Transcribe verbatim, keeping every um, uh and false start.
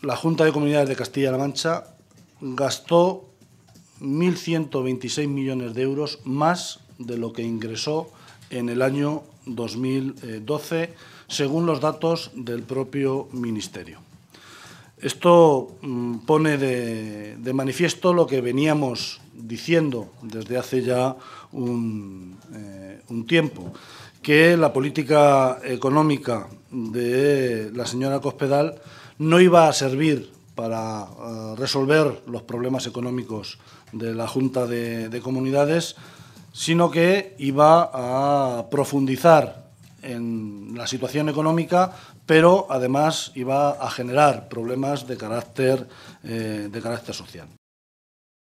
la Junta de Comunidades de Castilla-La Mancha gastó mil ciento veintiséis millones de euros más de lo que ingresó en el año dos mil doce, según los datos del propio Ministerio. Esto mmm, pone de, de manifiesto lo que veníamos diciendo desde hace ya un, eh, un tiempo, que la política económica de la señora Cospedal no iba a servir para uh, resolver los problemas económicos de la Junta de, de Comunidades, sino que iba a profundizar en la situación económica, pero además iba a generar problemas de carácter, eh, de carácter social.